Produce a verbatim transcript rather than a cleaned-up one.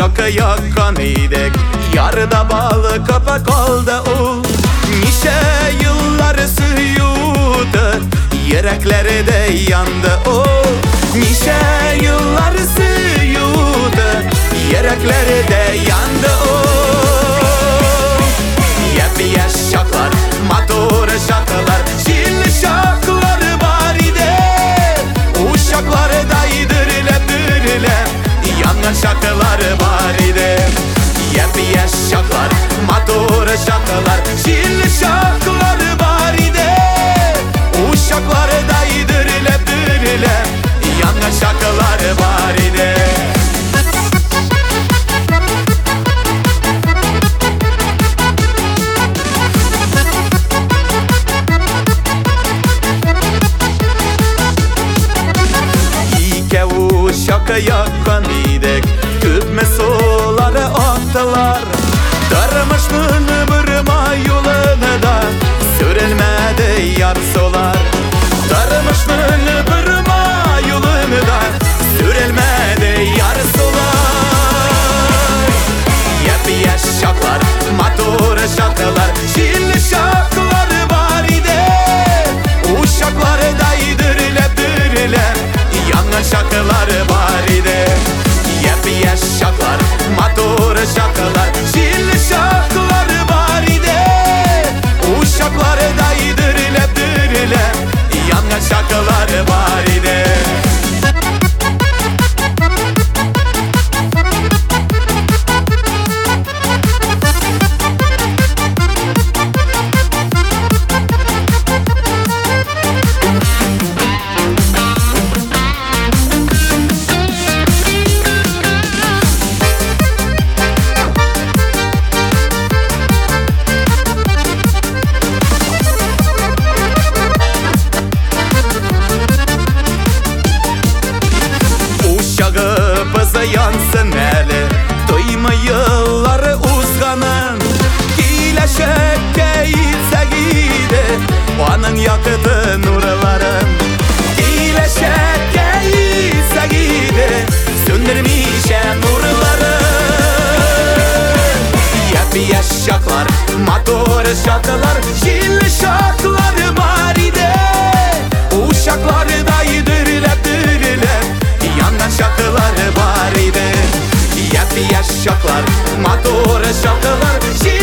şaka yakan idik, yarıda balı kapak oldu ul. Nice yıllar suyudu, yürekleri de yandı o. Nice yıllar suyudu, yürekleri de yandı o. Yepyeni şaklar, motor şakalar, şilli şaklar var idi. Uşaklar daydırile dürüle, yanan şakalar var idi. Yepyeni şaklar, motor şakalar, şilli şaklar var idi. Uşaklar daydırile dürüle, yanan şakalar var idi. Şaka yakan idik, tüpme suları aktılar. Darmışmın bırma yolunu da, sürülmedi yar solar. Darmışmın bırma yolunu da, sürülmedi yar solar. Yepyeni şaklar, motor şakalar, şilli şaklar var idi. Uşaklar daydırile dürüle, yanan şakalar var idi. Yepyeni şaklar, motor şakalar, şilli şaklar var idi. Uşaklar daydırile dürüle, yanan şakalar var idi. Yansın eli, duyma yılları uzganın. Gileşek geyilse giydi, onun yakıtı nurların. Gileşek geyilse giydi, söndürmişe nurların. Yepyeni şaklar, motor şakalar, şilli şaklar var idi. Uşaklar daydırile dürüle, yanan şakalar var idi. Yepyeni şaklar, motor şakalar,